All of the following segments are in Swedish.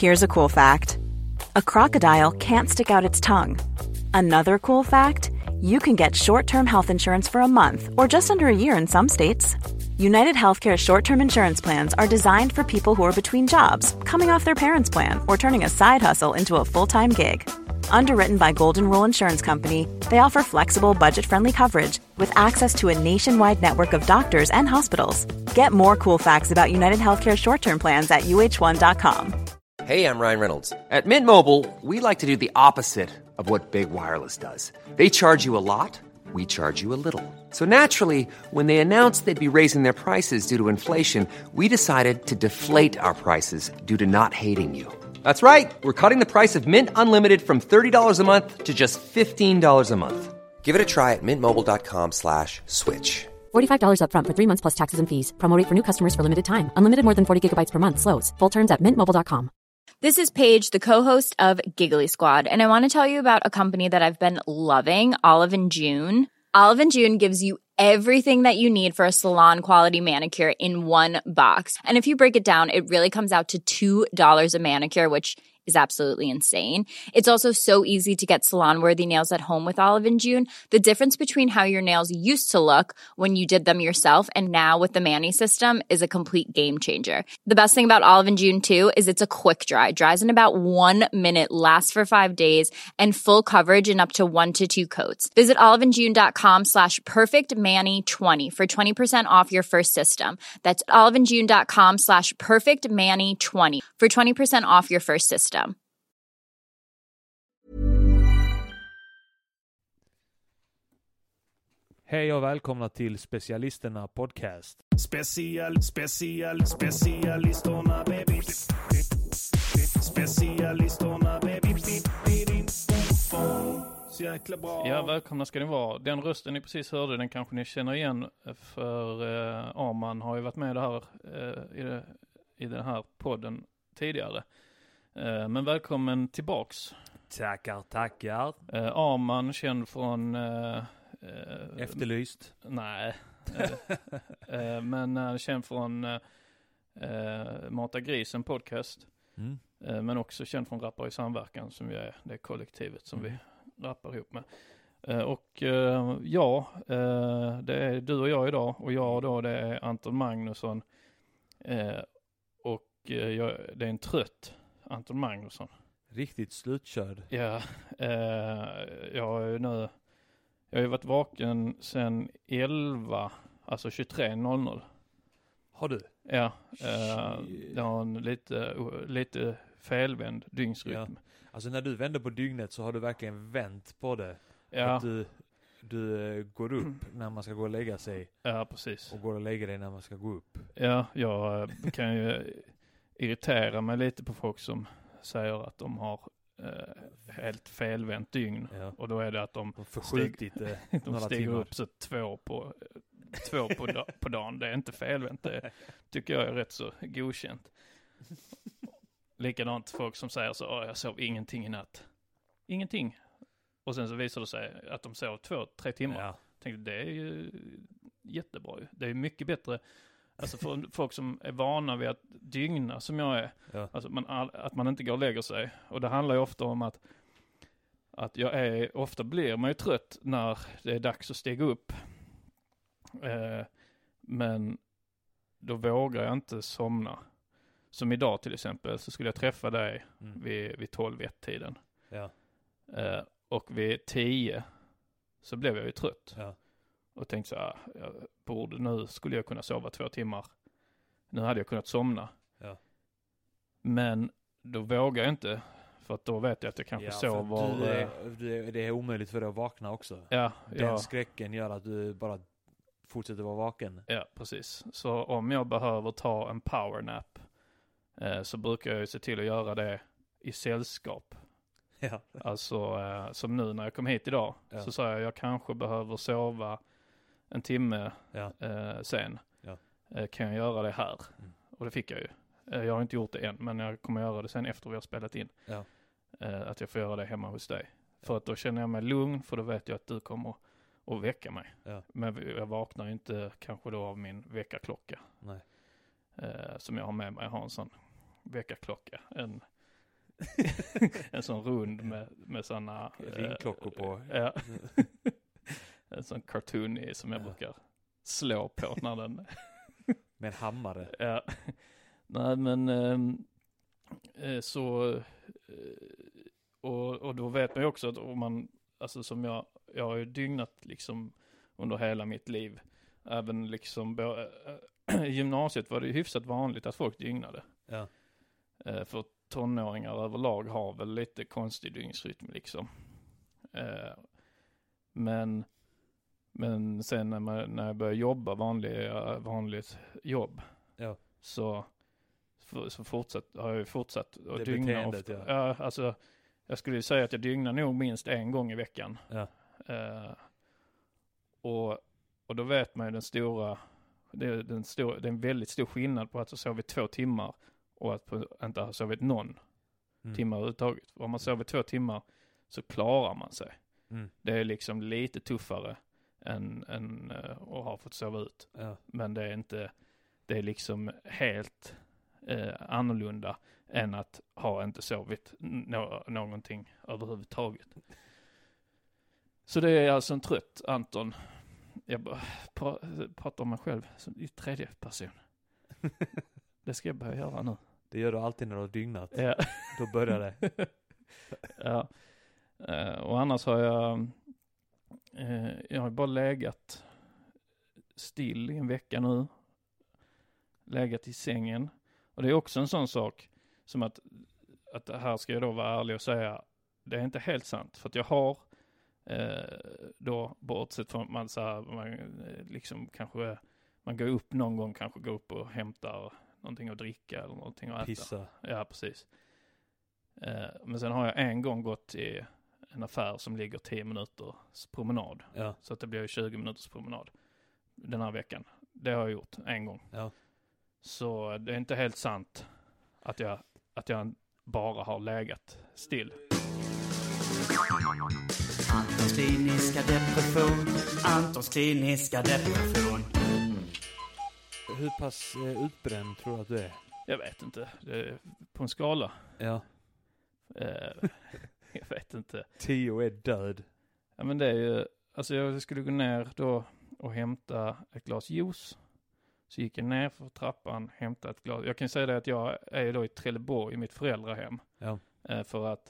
Here's a cool fact. A crocodile can't stick out its tongue. Another cool fact, you can get short-term health insurance for a month or just under a year in some states. United Healthcare short-term insurance plans are designed for people who are between jobs, coming off their parents' plan, or turning a side hustle into a full-time gig. Underwritten by Golden Rule Insurance Company, they offer flexible, budget-friendly coverage with access to a nationwide network of doctors and hospitals. Get more cool facts about United Healthcare short-term plans at uh1.com. Hey, I'm Ryan Reynolds. At Mint Mobile, we like to do the opposite of what Big Wireless does. They charge you a lot, we charge you a little. So naturally, when they announced they'd be raising their prices due to inflation, we decided to deflate our prices due to not hating you. That's right. We're cutting the price of Mint Unlimited from $30 a month to just $15 a month. Give it a try at mintmobile.com/switch. $45 up front for 3 months plus taxes and fees. Promo rate for new customers for limited time. Unlimited more than 40 gigabytes per month. Slows full terms at mintmobile.com. This is Paige, the co-host of Giggly Squad, and I want to tell you about a company that I've been loving, Olive & June. Olive & June gives you everything that you need for a salon-quality manicure in one box. And if you break it down, it really comes out to $2 a manicure, which is absolutely insane. It's also so easy to get salon-worthy nails at home with Olive & June. The difference between how your nails used to look when you did them yourself and now with the Mani system is a complete game changer. The best thing about Olive & June, too, is it's a quick dry. Dries in about 1 minute, lasts for 5 days, and full coverage in up to 1 to 2 coats. Visit oliveandjune.com/perfectmani20 for 20% off your first system. That's oliveandjune.com/perfectmani20 for 20% off your first system. Hej och välkomna till Specialisterna podcast. Specialisterna baby. Specialisterna baby. Så jäkla bra. Ja, välkomna ska ni vara. Den rösten ni precis hörde, den kanske ni känner igen, för Arman har ju varit med i den här podden tidigare. Men välkommen tillbaks. Tackar. Arman, känd från... Efterlyst? Nej. Men känd från Mata Grisen podcast. Men också känd från Rappar i samverkan, som vi är det kollektivet som vi rappar ihop med. Det är du och jag idag. Och jag då, det är Anton Magnusson. Det är en trött Anton Magnusson. Riktigt slutkörd. Ja, jag har ju varit vaken sedan 11, alltså 23:00. Har du? Ja, det har en lite felvänd dygnsrytm. Ja. Alltså när du vänder på dygnet så har du verkligen vänt på det. Ja. Att du går upp när man ska gå och lägga sig. Ja, precis. Och går och lägger dig när man ska gå upp. Ja, jag kan ju irritera mig lite på folk som säger att de har helt felvänt dygn. Ja. Och då är det att de förskjutit de stiger upp så två på dagen. Det är inte felvänt. Det tycker jag är rätt så godkänt. Likadant folk som säger så, jag sov ingenting i natt. Ingenting. Och sen så visar det sig att de sov 2-3 timmar. Ja. Tänkte, det är ju jättebra. Det är mycket bättre. Alltså för folk som är vana vid att dygna som jag är. Ja. Alltså att man inte går och lägger sig. Och det handlar ju ofta om att ofta blir man ju trött när det är dags att stiga upp. Men då vågar jag inte somna. Som idag till exempel så skulle jag träffa dig vid 12-1-tiden. Ja. Och vid 10 så blev jag ju trött. Ja. Och tänkte så här, nu skulle jag kunna sova 2 timmar. Nu hade jag kunnat somna. Ja. Men då vågar jag inte. För att då vet jag att jag kanske sover... Det är omöjligt för dig att vakna också. Ja, Den skräcken gör att du bara fortsätter vara vaken. Ja, precis. Så om jag behöver ta en powernap så brukar jag ju se till att göra det i sällskap. Ja. Alltså som nu när jag kom hit idag så sa jag kanske behöver sova en timme sen. Ja. Kan jag göra det här? Och det fick jag ju. Jag har inte gjort det än, men jag kommer göra det sen efter vi har spelat in. Ja. Att jag får göra det hemma hos dig. För att då känner jag mig lugn, för då vet jag att du kommer att väcka mig. Ja. Men jag vaknar inte kanske då av min väckarklocka. Nej. Som jag har med mig. Jag har en sån väckarklocka. En sån rund med sådana ringklockor på. Ja. En sån cartoon som jag brukar slå på när den med en hammare. Ja. Nej, men så och då vet man ju också att om man, alltså som jag har ju dygnat liksom under hela mitt liv. Även liksom i gymnasiet var det ju hyfsat vanligt att folk dygnade. Ja. För tonåringar överlag har väl lite konstig dygnsrytm liksom. Men sen när jag började jobba vanligt jobb så har jag ju fortsatt att dygna ofta. Ja, alltså jag skulle ju säga att jag dygnar nog minst en gång i veckan. Ja. Och då vet man ju det är en väldigt stor skillnad på att ha sovit 2 timmar och att inte ha sovit någon timmar överhuvudtaget. Om man sover 2 timmar så klarar man sig. Det är liksom lite tuffare än att ha fått sova ut. Ja. Men det är liksom helt annorlunda än att ha inte sovit någonting överhuvudtaget. Så det är alltså en trött Anton. Jag bara pratar om mig själv i tredje person. Det ska jag börja göra nu. Det gör du alltid när du har dygnat. Ja. Då börjar det. Ja. Och annars har jag har bara legat still i en vecka nu. Legat i sängen. Och det är också en sån sak som att här ska jag då vara ärlig och säga det är inte helt sant. För att jag har då bortsett från man liksom kanske man går upp någon gång, kanske går upp och hämtar någonting att dricka eller någonting att äta. Pissa. Ja, precis. Men sen har jag en gång gått i en affär som ligger 10 minuters promenad. Ja. Så att det blir ju 20 minuters promenad den här veckan. Det har jag gjort en gång. Ja. Så det är inte helt sant att jag bara har legat still. Antons kliniska depression. Hur pass utbränd tror du att du är? Jag vet inte. Det är på en skala. Ja. Jag vet inte. 10 är död. Ja, men det är ju, alltså jag skulle gå ner då och hämta ett glas juice. Så gick jag ner för trappan, hämtade ett glas. Jag kan säga det att jag är då i Trelleborg i mitt föräldrahem. Ja. För att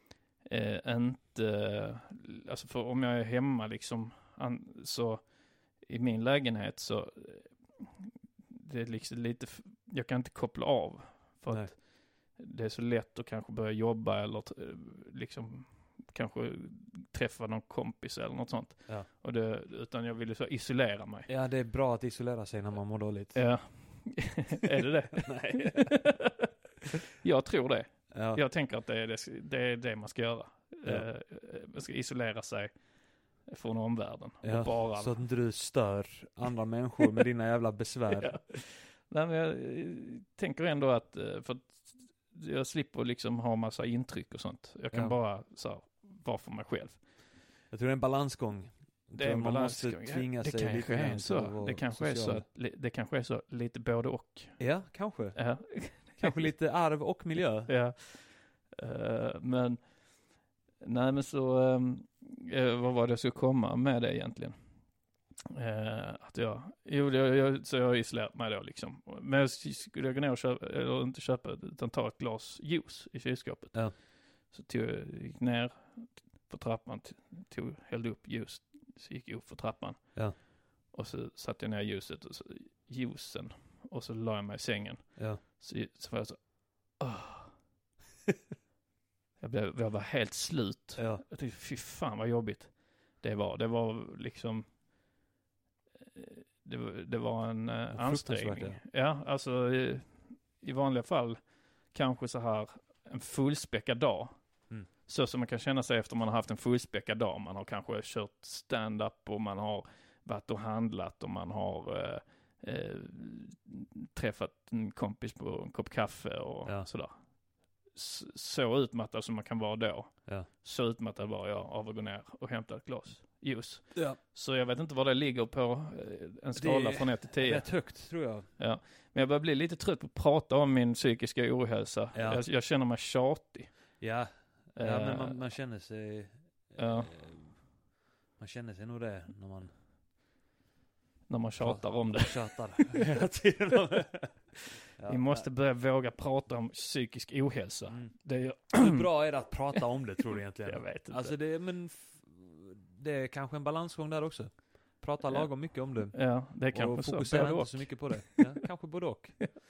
inte, alltså för om jag är hemma liksom, så i min lägenhet så det är liksom lite, jag kan inte koppla av. För att det är så lätt att kanske börja jobba eller liksom kanske träffa någon kompis eller något sånt. Ja. Och utan jag vill så isolera mig. Ja, det är bra att isolera sig när man mår dåligt. Ja. Är det? Nej. Jag tror det. Ja. Jag tänker att det är det man ska göra. Ja. Man ska isolera sig från omvärlden. Ja, och bara så att inte du stör andra människor med dina jävla besvär. Ja. Nej, men jag tänker ändå att för att jag slipper liksom ha massa intryck och sånt. Jag kan bara så vara för mig själv. Jag tror det är en balansgång. Det är en balansgång. Måste tvinga sig det kanske är så. Det kanske är så lite både och. Ja, kanske. Ja. Kanske lite arv och miljö. Ja. Men så vad var det jag skulle komma med det egentligen? Att så jag har isolerat mig då liksom. Men jag skulle gå ner och köpa, eller inte köpa, utan ta ett glas juice i kylskåpet. Ja. Så gick ner på trappan, hällde upp juice, så gick jag upp för trappan. Ja. Och så satte jag ner juicen och så la jag mig i sängen. Ja. Så var jag så jag var helt slut. Ja. Jag tyckte, fy fan vad jobbigt det var. Det var liksom det var en ansträngning. Ja, alltså i vanliga fall kanske så här en fullspäckad dag. Mm. Så som man kan känna sig efter man har haft en fullspäckad dag. Man har kanske kört stand-up och man har varit och handlat och man har träffat en kompis på en kopp kaffe och sådär. Så utmattad som man kan vara då. Ja. Så utmattad var jag av att gå ner och hämta ett glas juice. Ja. Så jag vet inte var det ligger på en skala från 1 till 10. Det är högt, tror jag. Ja. Men jag börjar bli lite trött på att prata om min psykiska ohälsa. Ja. Jag känner mig tjatig. Ja, men man känner sig... man känner sig nog det när man tjatar om det. Tjatar hela tiden. Vi måste börja våga prata om psykisk ohälsa. Hur bra är det att prata om det, tror du egentligen? Jag vet inte. Alltså det är kanske en balansgång där också. Prata lagom mycket om det. Ja, det är kanske så. Fokusera inte så mycket på det. Ja, kanske både och.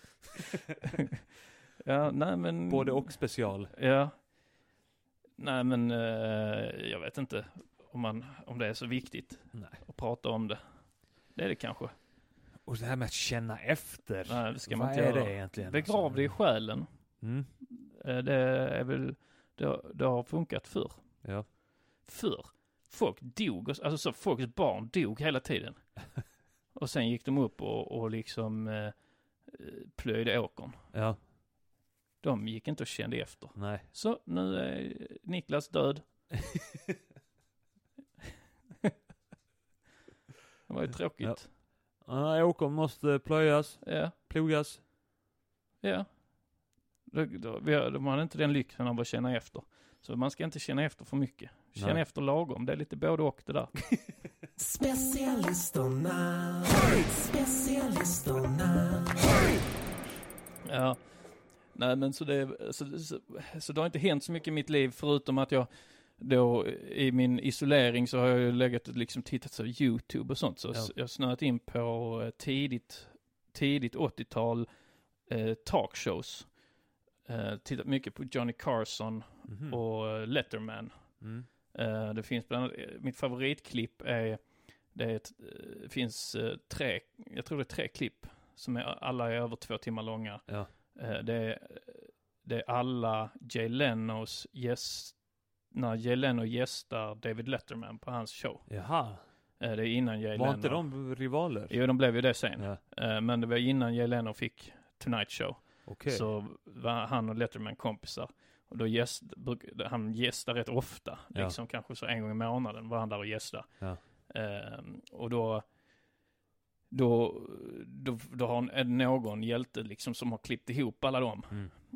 Ja, nej men... Både och special. Ja. Nej men jag vet inte om det är så viktigt att prata om det. Det är det kanske. Och det här med att känna efter. Nej, det ska man inte göra. Det egentligen? Begrav det i själen. Mm. Det är väl... Det har funkat förr. Ja. Förr. Folk dog. Alltså så folks barn dog hela tiden. Och sen gick de upp och liksom plöjde åkern. Ja. De gick inte och kände efter. Nej. Så nu är Niklas död. Det var ju tråkigt. Ja, åkern måste plöjas. Ja. Plogas. Ja. De hade inte den lyxen av att känna efter. Så man ska inte känna efter för mycket. Känna efter lagom. Det är lite både och det där. Specialisterna. Ja. Nej men så det har inte hänt så mycket i mitt liv förutom att jag då i min isolering så har jag legat och liksom tittat på YouTube och sånt. Så jag har snöat in på tidigt 80-tal talkshows. Tittat mycket på Johnny Carson och Letterman. Det finns bland annat, mitt favoritklipp finns jag tror det är 3 klipp som alla är över 2 timmar långa. Ja. Det är alla Jay Lenos när Jay Leno gästar David Letterman på hans show. Jaha. Det är innan Jay Leno. Var inte de rivaler? Jo, de blev ju det sen. Ja. Men det var innan Jay Leno fick Tonight Show. Okay. Så var han och Letterman kompisar. Och då han gästar rätt ofta. Liksom kanske så en gång i månaden var han där och gästar. Ja. Och då har någon hjälte liksom som har klippt ihop alla dem.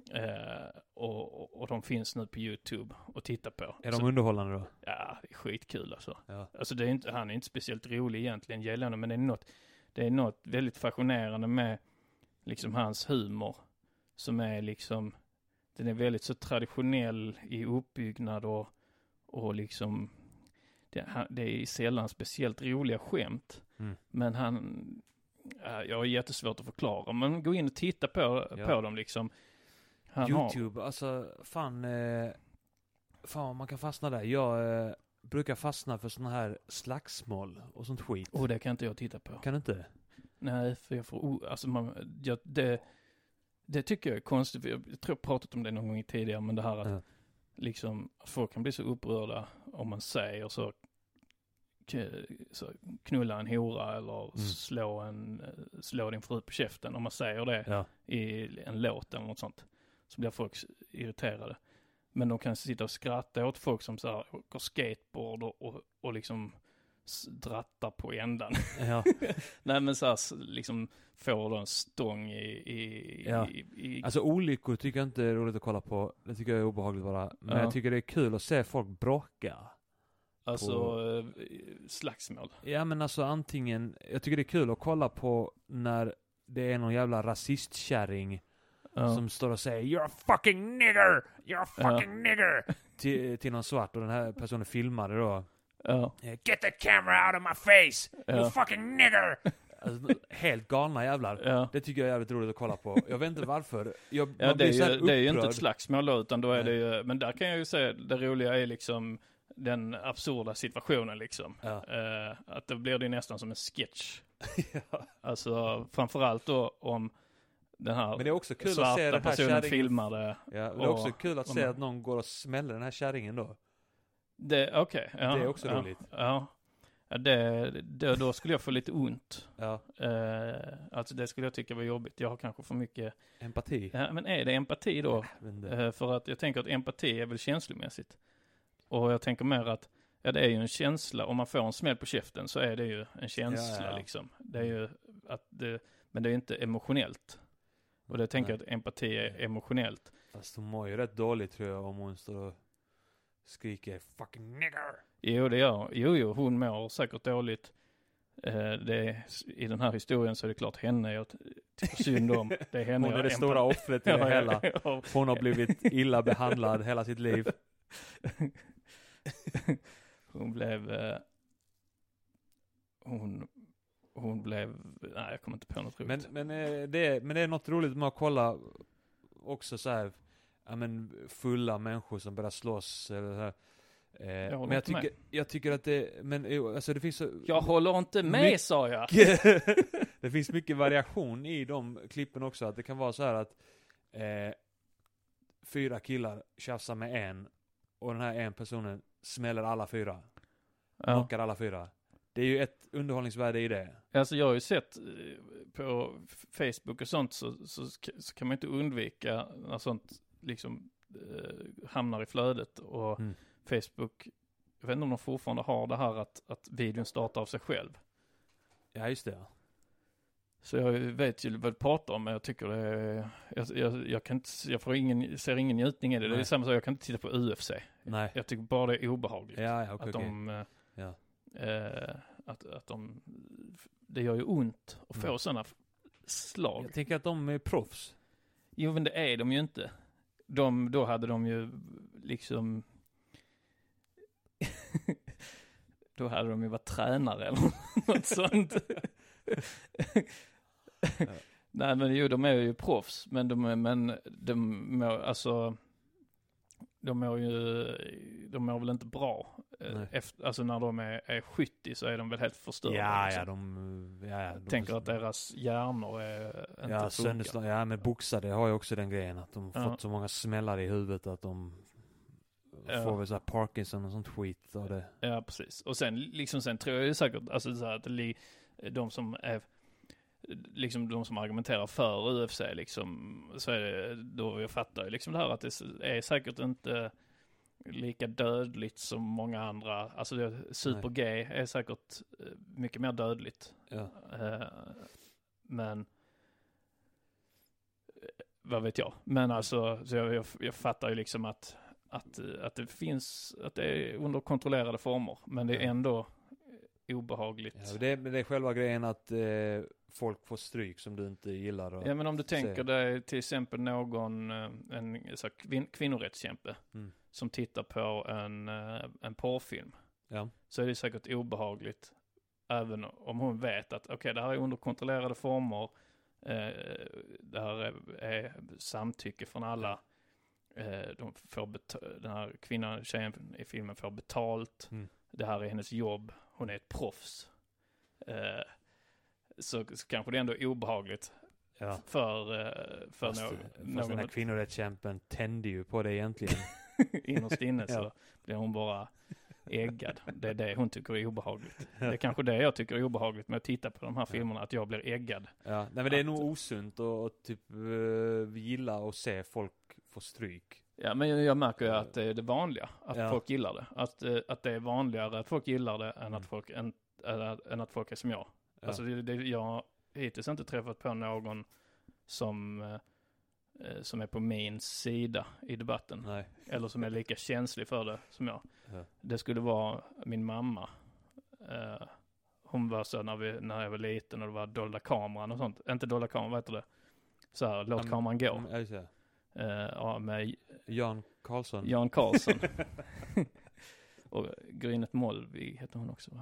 Och de finns nu på YouTube och titta på. Är de underhållande då? Ja, det är skitkul alltså. Ja. Alltså han är inte speciellt rolig egentligen, gällande, men det är något väldigt fascinerande med liksom hans humor som är liksom, den är väldigt så traditionell i uppbyggnad och liksom det är sällan speciellt roliga skämt. Men jag har jättesvårt att förklara. Men gå in och titta på dem liksom. YouTube, alltså fan man kan fastna där. Jag brukar fastna för såna här slagsmål och sånt skit. Det kan inte jag titta på. Kan du inte? Nej, för jag får det tycker jag är konstigt. Jag tror jag pratat om det någon gång tidigare, men det här att liksom folk kan bli så upprörda om man säger så knulla en hora eller slå din fru på käften om man säger det i en låt eller något sånt. Så blir folk irriterade. Men de kan sitta och skratta åt folk som så här åker skateboard och liksom drattar på ändan. Ja. Nej men så här, liksom får då en stång i... Alltså olyckor tycker jag inte är roligt att kolla på. Det tycker jag är obehagligt bara. Men jag tycker det är kul att se folk bråka. Alltså slagsmål. Ja men alltså antingen, jag tycker det är kul att kolla på när det är någon jävla rasistkärring som står och säger "You're a fucking nigger! You're a fucking nigger!" till någon svart, och den här personen filmade då. "Get the camera out of my face! You fucking nigger!" Alltså, helt galna jävlar. Det tycker jag är jävligt roligt att kolla på. Jag vet inte varför. Det är ju inte ett slagsmål då, utan då är det ju, men där kan jag ju säga det roliga är liksom den absurda situationen liksom. Att då blir det nästan som en sketch. Alltså framförallt då om den här, men det är också kul svarta att se den här personen filmar det. Ja, det är också kul att se att någon går och smäller den här kärringen då. Det är också roligt. Ja. Då skulle jag få lite ont. Alltså det skulle jag tycka var jobbigt. Jag har kanske för mycket empati. Ja, men är det empati då? För att jag tänker att empati är väl känslomässigt. Och jag tänker mer att det är ju en känsla. Om man får en smäll på käften så är det ju en känsla liksom. Det är ju men det är inte emotionellt. Och det tänker jag att empati är emotionellt. Fast hon mår ju rätt dåligt tror jag om hon står och skriker fucking nigger. Jo, det gör. Jo, hon mår säkert dåligt. I den här historien så är det klart henne jag tycker synd om. Det är henne hon är det stora offret i det hela. Hon har blivit illa behandlad hela sitt liv. Hon blev... Hon blev... Nej, jag kommer inte på något roligt. Men det är något roligt med att kolla också så här, ja men fulla människor som börjar slåss eller så här. Men jag tycker att det, men alltså det finns så... Jag håller inte med, sa jag. Det finns mycket variation i de klippen också, att det kan vara så här att 4 killar tjafsar med en och den här en personen smäller alla 4. Knockar alla 4. Det är ju ett underhållningsvärde i det. Alltså jag har ju sett på Facebook och sånt så kan man inte undvika när sånt liksom hamnar i flödet och Facebook, jag vet inte om de fortfarande har det här att videon startar av sig själv. Ja, just det. Så jag vet ju vad du pratar om, men jag tycker det är, jag kan inte, ser ingen njutning i det. Nej. Det är samma sak, jag kan inte titta på UFC. Nej. Jag tycker bara det är obehagligt. Ja, att de det gör ju ont att få sådana slag. Jag tänker att de är proffs. Jo, men det är de ju inte. Då hade de ju liksom då hade de ju varit tränare eller något sånt. Nej, men jo, de är ju proffs, men de mår väl inte bra. Alltså när de är 70 så är de väl helt förstörda. Ja, de tänker att deras hjärnor är inte funkar. Ja, men boxare har ju också den grejen att de fått så många smällar i huvudet att de får väl så här Parkinson och sånt skit av det. Ja, precis. Och sen tror jag ju säkert alltså så här, att de som är liksom de som argumenterar för UFC liksom, så är det då jag fattar ju liksom det här att det är säkert inte lika dödligt som många andra. Alltså super-G är säkert mycket mer dödligt. Ja. Men vad vet jag. Men alltså så jag fattar ju liksom att det finns, att det är under kontrollerade former, men det är ändå obehagligt. Ja, det är själva grejen att folk får stryk som du inte gillar. Ja, men om du tänker dig till exempel någon en kvinnorättskämpe som tittar på en porrfilm, så är det säkert obehagligt även om hon vet att okej, det här är under kontrollerade former, det här är samtycke från alla. De får den här tjejen i filmen får betalt. Det här är hennes jobb. Hon är ett proffs. Så kanske det ändå är obehagligt för någon. Den här kvinnorättskämpen tände ju på det egentligen. Innerst inne så blir hon bara äggad. Det är det hon tycker är obehagligt. Det är kanske det jag tycker är obehagligt med att titta på de här filmerna, att jag blir äggad. Ja, nej, men det är nog osunt och typ gilla att se folk få stryk. Ja, men jag märker ju att det är det vanliga, att folk gillar det. Att det är vanligare att folk gillar det än att folk är som jag. Ja. Alltså jag har hittills inte träffat på någon som är på min sida i debatten. Nej. Eller som är lika känslig för det som jag. Ja. Det skulle vara min mamma. Hon var så när jag var liten och det var dolda kameran och sånt. Inte dolda kameran, vad heter det? Så här, låt kameran gå. Med Jan Karlsson. Och Grynet Molvi heter hon också.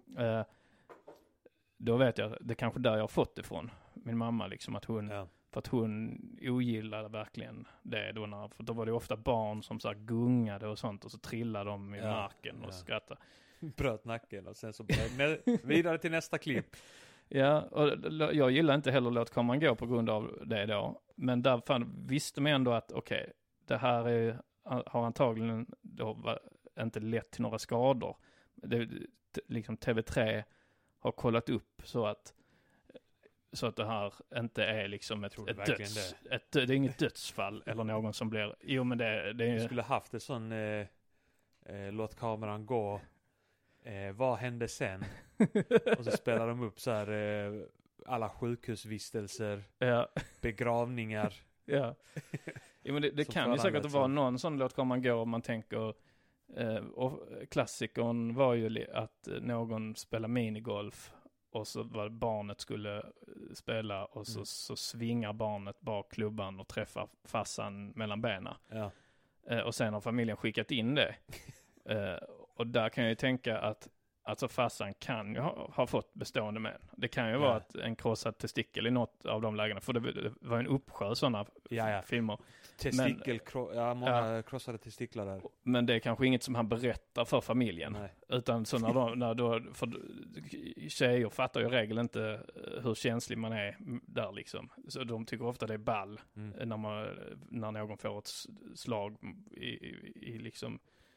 Då vet jag, det är kanske där jag har fått det från min mamma liksom, att hon för att hon ogillade verkligen det då, för då var det ofta barn som så här gungade och sånt och så trillade de i marken och skrattade. Bröt nacken och sen så vidare till nästa klipp. Ja, och jag gillar inte heller låt kameran gå på grund av det då. Men där visste man ändå att okej, det här har antagligen då inte lett till några skador. Liksom TV3 har kollat upp så att det här inte är liksom det är inget dödsfall eller någon som blir, jo men det skulle haft ett sån låt kameran gå, vad hände sen? Och så spelar de upp så här alla sjukhusvistelser, begravningar. Ja, men det kan ju säkert vara någon sån låt kommer man gå om man tänker och klassikern var ju att någon spelar minigolf och så var barnet skulle spela och så svingar barnet bara klubban och träffar farsan mellan benen. Ja. Och sen har familjen skickat in det. Och där kan jag ju tänka att alltså farsan kan ju ha fått bestående men. Det kan ju vara att en krossad testikel i något av de lägena. För det var en uppsjö sådana filmer. Många krossade testiklar där. Men det är kanske inget som han berättar för familjen. Nej. Utan så för tjejer fattar ju i regel inte hur känslig man är där liksom. Så de tycker ofta det är ball när någon får ett slag i liksom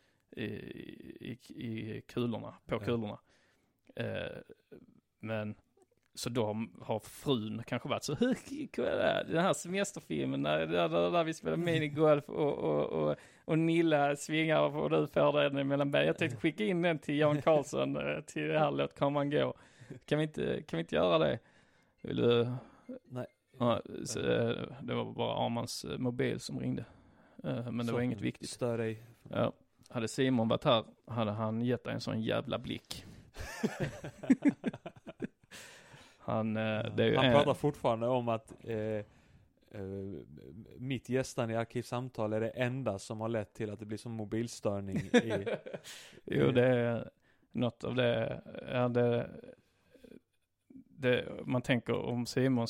i kulorna, på kulorna. Men så då har frun kanske varit så den här semesterfilmen där vi spelar minigolf och Nilla svingar och du får den mellan berg. Jag tänkte skicka in den till Jan Karlsson till det här låt kan man gå. Kan vi inte göra det? Vill du? Nej. Ja, så, det var bara Armans mobil som ringde. Men det var inget viktigt. Stör dig. Ja. Hade Simon varit här hade han gett en sån jävla blick. Han pratar fortfarande om att mitt gästande i Arkivsamtal är det enda som har lett till att det blir som mobilstörning i Jo, det är något av det. Ja, det man tänker om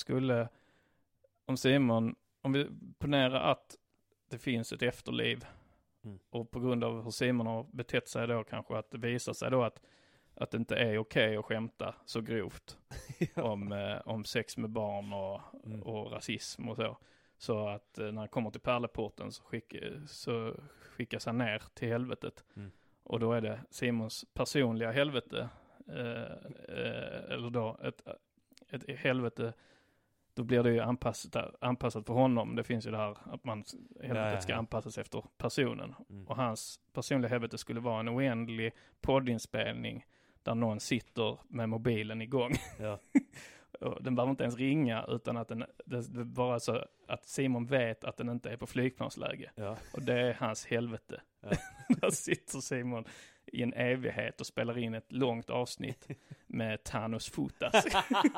vi ponerar att det finns ett efterliv och på grund av hur Simon har betett sig då kanske att det visar sig då att det inte är okej att skämta så grovt om sex med barn och rasism och så. Så att när han kommer till Pärleporten så skickas han ner till helvetet. Och då är det Simons personliga helvete eller då ett helvete. Då blir det ju anpassat för honom. Det finns ju det här att helvetet ska anpassas efter personen. Och hans personliga helvete skulle vara en oändlig poddinspelning där någon sitter med mobilen igång. Ja. Den behöver inte ens ringa utan att det bara så att Simon vet att den inte är på flygplansläge. Ja. Och det är hans helvete. Ja. Där sitter Simon i en evighet och spelar in ett långt avsnitt med Thanos fotas.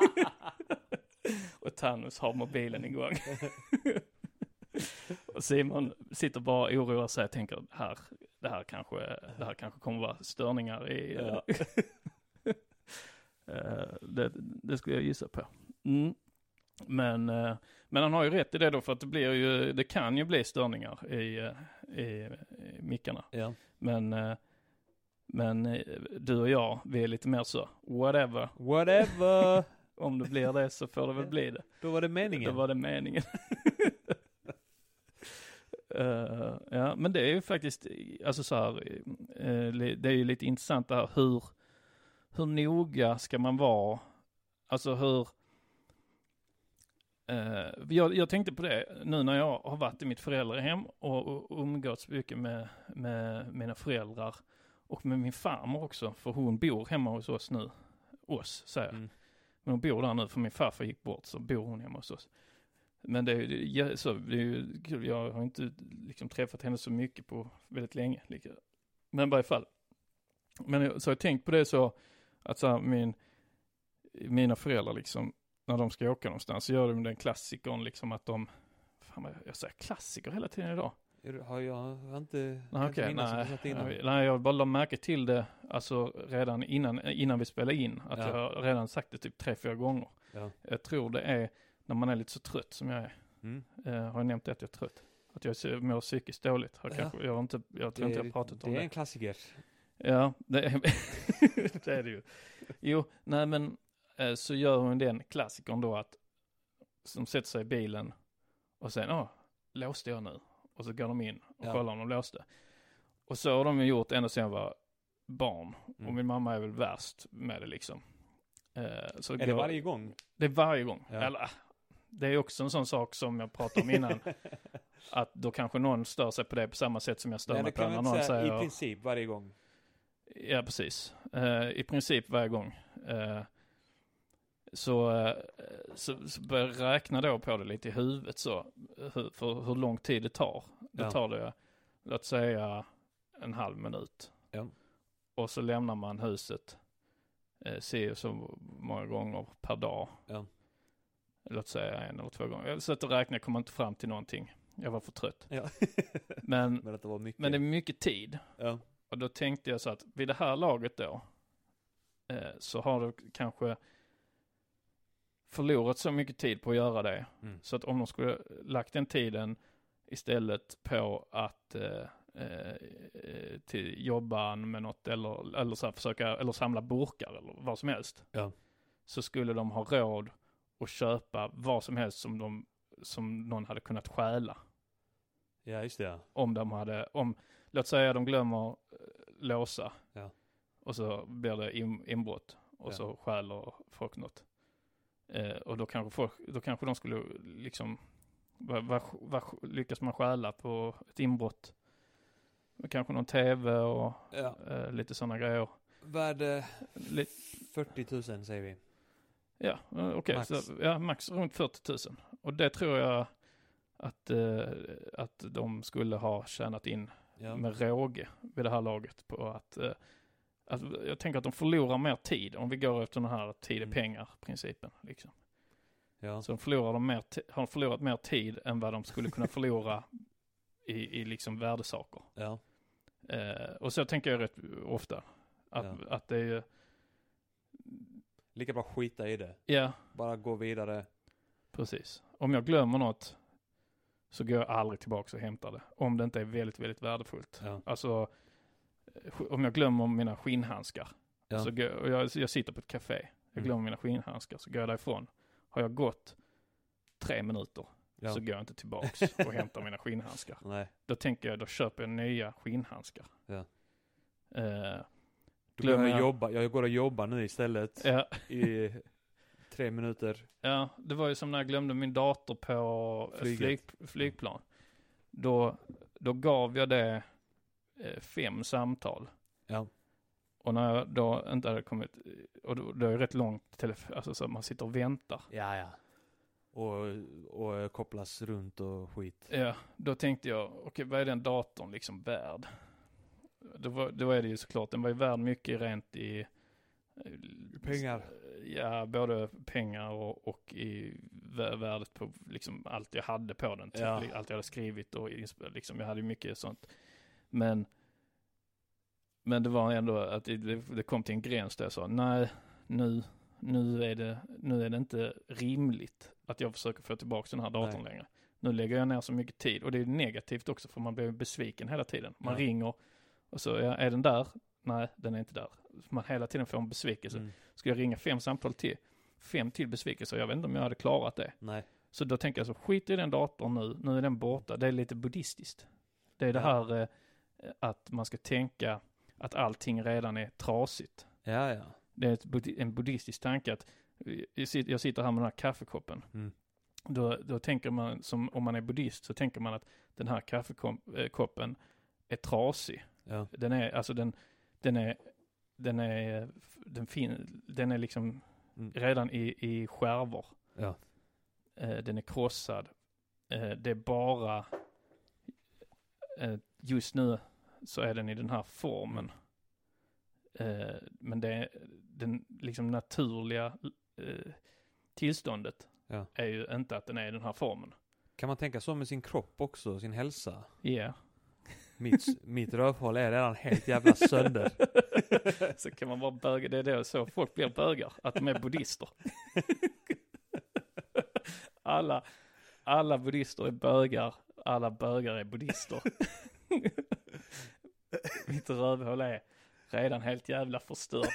Och Thanos har mobilen igång. Och Simon sitter bara och oroar sig och tänker det här kanske kommer vara störningar i det skulle jag gissa på. Men han har ju rätt i det då för att det kan ju bli störningar i mickarna. Ja. Men du och jag, vi är lite mer så whatever. Om det blir det så får det väl bli det. Då var det meningen. Ja, men det är ju faktiskt alltså så här, det är ju lite intressant det här hur noga ska man vara? Alltså hur jag tänkte på det nu när jag har varit i mitt föräldrahem och umgåtts mycket med mina föräldrar och med min farmor också, för hon bor hemma hos oss nu. Säger jag. Men hon bor där nu, för min farfar gick bort så bor hon hemma hos oss. Men det är ju kul. Jag har inte liksom träffat henne så mycket på väldigt länge. Men i varje fall. Men så har jag tänkt på det så att så här, mina föräldrar liksom, när de ska åka någonstans så gör de den klassikern liksom att de, jag säger klassiker hela tiden idag. Har jag inte... Nej, jag bara la märke till det alltså redan innan vi spelade in. Att jag har redan sagt det typ 3-4 gånger. Ja. Jag tror det är när man är lite så trött som jag är. Har jag nämnt det att jag är trött? Att jag mår psykiskt dåligt. Jag tror inte jag har pratat om det. Det är en klassiker. Ja, det är det ju. Jo, nej men så gör hon den klassikern då att som sätter sig i bilen och sen, låste jag nu? Och så går de in och kollar om de låste. Och så har de ju gjort ända sedan jag var barn. Och min mamma är väl värst med det liksom. Så är det varje gång? Det är varje gång. Ja. Eller, det är också en sån sak som jag pratade om innan. Att då kanske någon stör sig på det på samma sätt som jag stör mig på när någon säger... I princip varje gång. Ja, precis. I princip varje gång. Så börjar jag räkna då på det lite i huvudet så. För hur lång tid det tar. Det tar det, låt säga, en halv minut. Ja. Och så lämnar man huset så många gånger per dag. Ja. Låt säga 1 eller 2 gånger. Jag satt och räknade, kom inte fram till någonting. Jag var för trött. Ja. Men det var mycket. Men det är mycket tid. Ja. Och då tänkte jag så att vid det här laget då så har du kanske förlorat så mycket tid på att göra det. Mm. Så att om de skulle lagt den tiden istället på att till jobba med något eller så här, försöka eller samla burkar eller vad som helst. Ja. Så skulle de ha råd att köpa vad som helst som någon hade kunnat stjäla. Ja, just det. Om låt säga de glömmer låsa. Ja. Och så blir det inbrott och så stjäler folk något. Och då kanske de skulle liksom lyckas man stjäla på ett inbrott. Kanske någon tv och lite sådana grejer. Värde 40 000 säger vi. Ja, okej. Max. Så, max runt 40 000. Och det tror jag att de skulle ha tjänat in med råge vid det här laget på att jag tänker att de förlorar mer tid om vi går efter den här tid är pengar-principen. Liksom. Ja. Så har förlorat mer tid än vad de skulle kunna förlora i liksom värdesaker. Ja. Och så tänker jag rätt ofta. Att det är lika bra skita i det. Ja. Bara gå vidare. Precis. Om jag glömmer något så går jag aldrig tillbaka och hämtar det. Om det inte är väldigt, väldigt värdefullt. Ja. Alltså, om jag glömmer mina skinnhandskar. Ja. Så jag sitter på ett café. Jag glömmer mina skinnhandskar. Så går jag därifrån. Har jag gått 3 minuter så går jag inte tillbaks och hämtar mina skinnhandskar. Nej. Då tänker jag, då köper jag nya skinnhandskar. Ja. Jag går och jobbar nu istället i 3 minuter. Ja, det var ju som när jag glömde min dator på flygplan. Då gav jag det 5 samtal. Ja. Och när jag då inte hade kommit, och då är det rätt långt alltså så man sitter och väntar. Ja. Och kopplas runt och skit. Ja, då tänkte jag, okej, vad är den datorn liksom värd? Då är det ju såklart, den var ju värd mycket rent i pengar. Ja, både pengar och i värdet på liksom allt jag hade på den. Allt jag hade skrivit och liksom, jag hade mycket sånt. Men det var ändå att det kom till en gräns där jag sa, nej, nu är det inte rimligt att jag försöker få tillbaka den här datorn längre. Nu lägger jag ner så mycket tid. Och det är negativt också, för man blir besviken hela tiden. Man ringer och så, är den där? Nej, den är inte där. Man hela tiden får en besvikelse. Ska jag ringa 5 samtal till? 5 till besvikelser. Jag vet inte om jag hade klarat det. Nej. Så då tänker jag så, skit i den datorn nu. Nu är den borta. Det är lite buddhistiskt. Det är det här att man ska tänka att allting redan är trasigt. Ja. Det är en buddhistisk tanke att jag sitter här med den här kaffekoppen. Då tänker man, som om man är buddhist, så tänker man att den här kaffekoppen är trasig. Ja. Den är liksom redan i skärvor. Ja. Den är krossad. Det är bara just nu så är den i den här formen. Men det är den liksom naturliga tillståndet är ju inte att den är i den här formen. Kan man tänka så med sin kropp också, sin hälsa? Ja. Yeah. Mitt rövhål är redan helt jävla sönder. Så kan man vara bög. Det är det så folk blir bögar, att de är buddhister. Alla buddhister är bögar. Alla bögar är buddhister. Mitt rövhål är redan helt jävla förstört.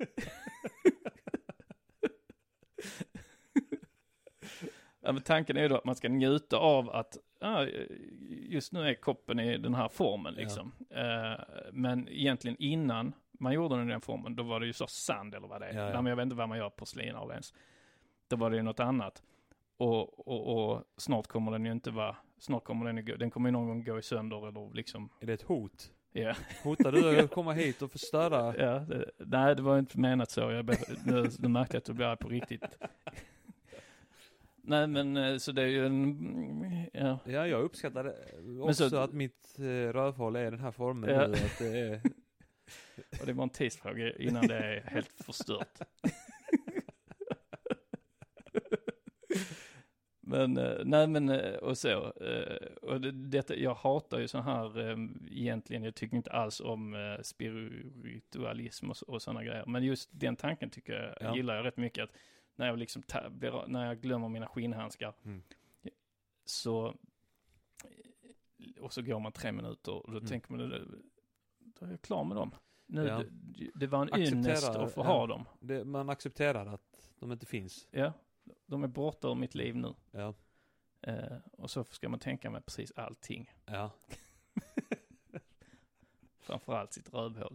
Ja, men tanken är ju då att man ska njuta av att just nu är koppen i den här formen liksom. Men egentligen innan man gjorde den i den formen, då var det ju så sand eller vad det är. Ja. Men jag vet inte vad man gör porslin av ens. Då var det ju något annat. Och snart kommer den ju inte vara, den kommer ju någon gång gå i sönder eller liksom. Är det ett hot? Ja. Hotar du att komma hit och förstöra? Ja, nej, det var inte menat så. Nu märkte jag att du blir på riktigt. Nej, men så det är ju ja. Ja, jag uppskattar det också att mitt rövhål är den här formen nu. Att det är... Och det var en tidsfråga innan det är helt förstört. Men, nej men, och så. Och detta, jag hatar ju så här egentligen, jag tycker inte alls om spiritualism och sådana grejer. Men just den tanken tycker jag, gillar jag rätt mycket. Att när jag liksom när jag glömmer mina skinnhandskar så, och så går man 3 minuter och då tänker man, då är jag klar med dem. Nu, det var en ynnest att få ha dem. Man accepterar att de inte finns. Ja, de är borta ur mitt liv nu. Ja. Och så ska man tänka med precis allting. Ja. Framförallt sitt rövhål.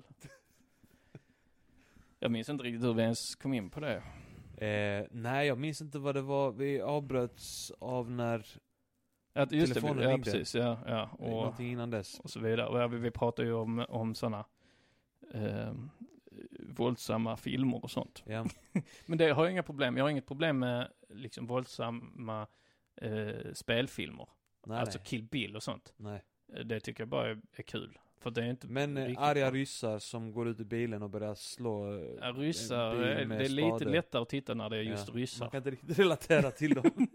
Jag minns inte riktigt hur vi ens kom in på det. Nej, jag minns inte vad det var. Vi avbröts av när just telefonen det, ringde. Precis, ja. Och någonting innan dess. Och så vidare. Och vi pratar ju om sådana våldsamma filmer och sånt. Ja. Men det har jag inga problem. Jag har inget problem med liksom våldsamma spelfilmer. Alltså Kill Bill och sånt. Nej. Det tycker jag bara är kul. För det är inte arga ryssar som går ut i bilen och börjar slå ryssar, det är lite lättare att titta när det är just ryssar. Man kan inte riktigt relatera till dem.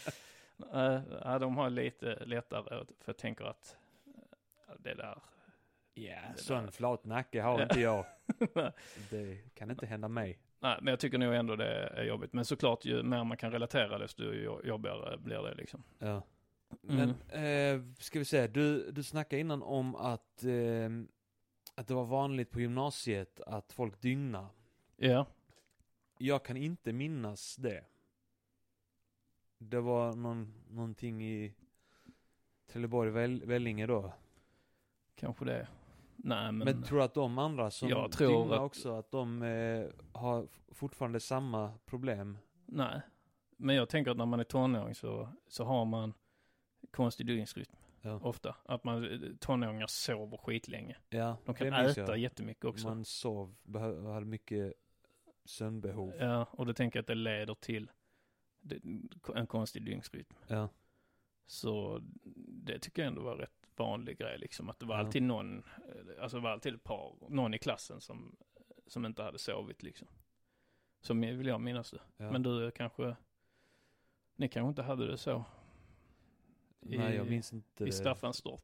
De har lite lättare, för jag tänker att det där... sån flat nacke har inte jag. Det kan inte hända mig. Nej, men jag tycker nog ändå det är jobbigt. Men såklart, ju mer man kan relatera desto jobbigare blir det liksom. Ja. Men ska vi säga, du snackade innan om att det var vanligt på gymnasiet att folk dygna. Ja. Jag kan inte minnas det. Det var någonting i Trelleborg, Vellinge då. Kanske det. Nej, men tror att de andra som dygnar också, att de har fortfarande samma problem? Nej. Men jag tänker att när man är tonåring så har man konstig dygnsrytm. Ja. Ofta. Att tonåringar sover skitlänge. Ja, de kan äta jättemycket också. Man hade mycket sömnbehov. Ja, och då tänker jag att det leder till en konstig dygnsrytm. Ja. Så det tycker jag ändå var rätt vanlig grej liksom. Att det var alltid någon, alltså det var alltid någon i klassen som inte hade sovit liksom. Som vill jag minnas det. Ja. Men ni kanske inte hade det så. Nej, jag minns inte. I Staffanstorp.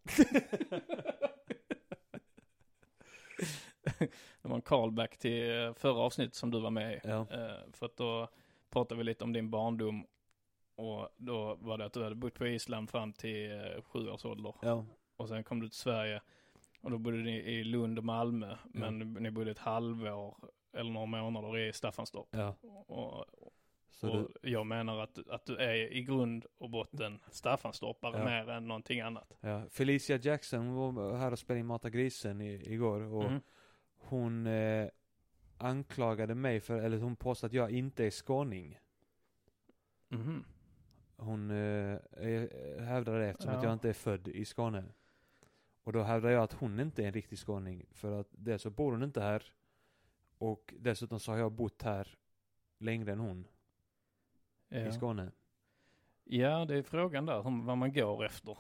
Det var en callback till förra avsnittet som du var med i. Ja. För att då pratade vi lite om din barndom. Och då var det att du hade bott på Island fram till 7 års ålder. Ja. Och sen kom du till Sverige. Och då bodde ni i Lund och Malmö. Men ni bodde ett halvår eller några månader i Staffanstorp. Ja. Och jag menar att du är i grund och botten Staffanstorpare mer än någonting annat. Ja. Felicia Jackson var här och spelade in Mata Grisen igår. Och hon anklagade mig eller hon påstod att jag inte är skåning. Hon hävdade det eftersom att jag inte är född i Skåne. Och då hävdar jag att hon inte är en riktig skåning. För att dels så bor hon inte här. Och dessutom så har jag bott här längre än hon. I Skåne. Ja, det är frågan där. Vad man går efter.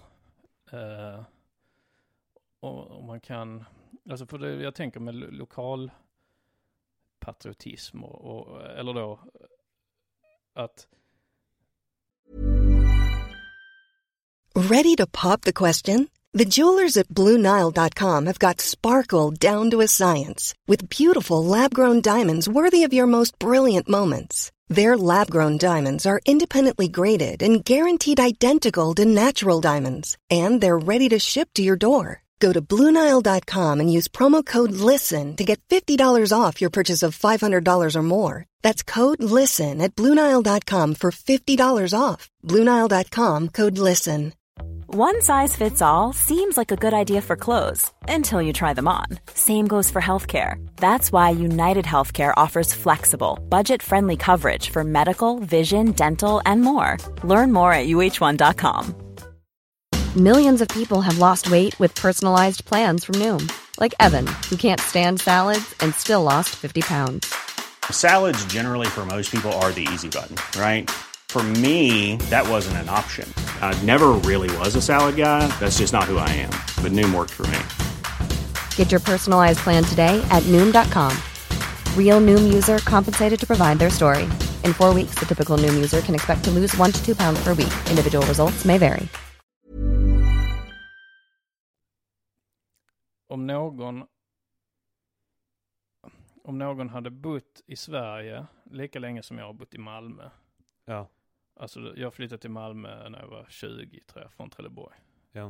Och man kan... Alltså för det, jag tänker med lokal patriotism eller då att... Ready to pop the question? The jewelers at BlueNile.com have got sparkle down to a science with beautiful lab-grown diamonds worthy of your most brilliant moments. Their lab-grown diamonds are independently graded and guaranteed identical to natural diamonds, and they're ready to ship to your door. Go to BlueNile.com and use promo code LISTEN to get $50 off your purchase of $500 or more. That's code LISTEN at BlueNile.com for $50 off. BlueNile.com, code LISTEN. One size fits all seems like a good idea for clothes until you try them on. Same goes for healthcare. That's why United Healthcare offers flexible, budget-friendly coverage for medical, vision, dental, and more. Learn more at UH1.com. Millions of people have lost weight with personalized plans from Noom. Like Evan, who can't stand salads and still lost 50 pounds. Salads generally for most people are the easy button, right? For me, that wasn't an option. I never really was a salad guy. That's just not who I am. But Noom worked for me. Get your personalized plan today at Noom.com. Real Noom user compensated to provide their story. In 4 weeks, the typical Noom user can expect to lose 1 to 2 pounds per week. Individual results may vary. Om någon hade bott i Sverige lika länge som jag har bott i Malmö. Ja. Alltså jag flyttade till Malmö när jag var 20 tror jag, från Trelleborg. Ja.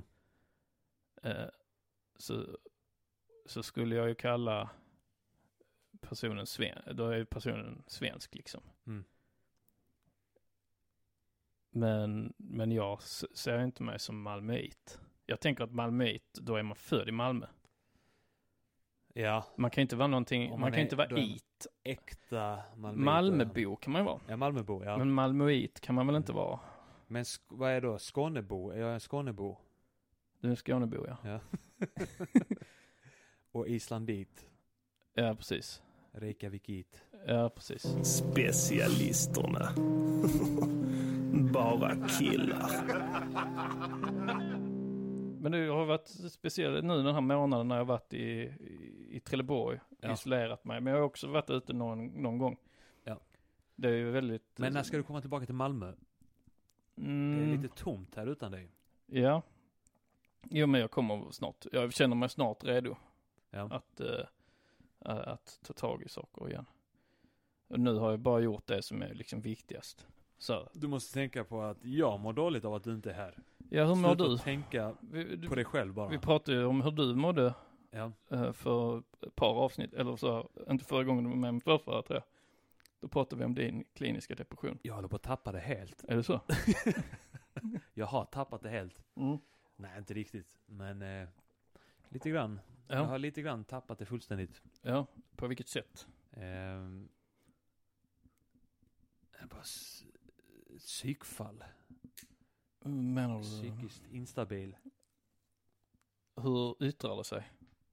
Så skulle jag ju kalla personen då är personen svensk liksom. Mm. Men jag ser inte mig som malmöit. Jag tänker att malmöit, då är man född i Malmö. Ja. Man kan inte vara någonting, man kan inte vara it. Äkta Malmöbo kan man ju vara. Ja, Malmöbo, ja. Men malmöit kan man väl inte vara? Men vad är då? Skånebo? Är jag en Skånebo? Du är en Skånebo, ja. Ja. Och Islandit. Ja, precis. Reykjavikit. Ja, precis. Specialisterna. Bara killar. Men det har varit speciellt nu den här månaden när jag varit i Trelleborg. Ja. Isolerat mig. Men jag har också varit ute någon gång. Ja. Det är ju väldigt... Men när ska du komma tillbaka till Malmö? Det är lite tomt här utan dig. Ja. Jo, men jag kommer snart. Jag känner mig snart redo. Ja. Att ta tag i saker igen. Och nu har jag bara gjort det som är liksom viktigast. Så. Du måste tänka på att jag mår dåligt av att du inte är här. Ja, hur mår du? Tänka på dig själv bara. Vi pratade ju om hur du mådde för ett par avsnitt. Eller så, inte förra gången du var med, men förra tror jag. Då pratade vi om din kliniska depression. Jag håller på att tappa det helt. Är det så? Jag har tappat det helt. Mm. Nej, inte riktigt. Men lite grann. Ja. Jag har lite grann tappat det fullständigt. Ja, på vilket sätt? Bara psykfall. Menar du? Psykiskt instabil. Hur yttrar det sig?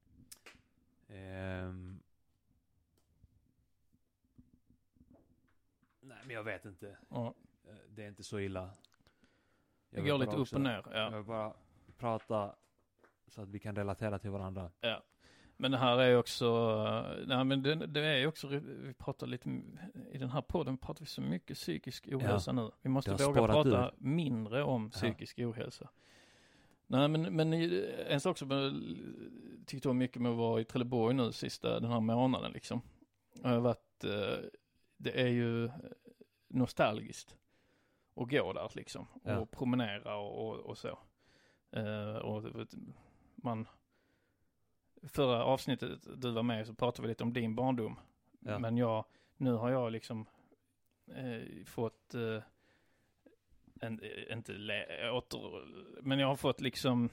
Nej, men jag vet inte. Ja. Det är inte så illa. Det går lite upp och ner. Ja. Jag vill bara prata så att vi kan relatera till varandra. Ja. Men det här är också, nej men det är också, vi pratar lite, i den här podden pratar vi så mycket psykisk ohälsa nu. Vi måste våga prata mindre om psykisk ohälsa. Nej men en sak som jag tyckte om mycket med att vara i Trelleborg nu den här månaden liksom. Jag har varit, det är ju nostalgiskt att gå där liksom. Och promenera och så. Och man... Förra avsnittet du var med så pratade vi lite om din barndom. Ja. Men nu har jag liksom fått men jag har fått liksom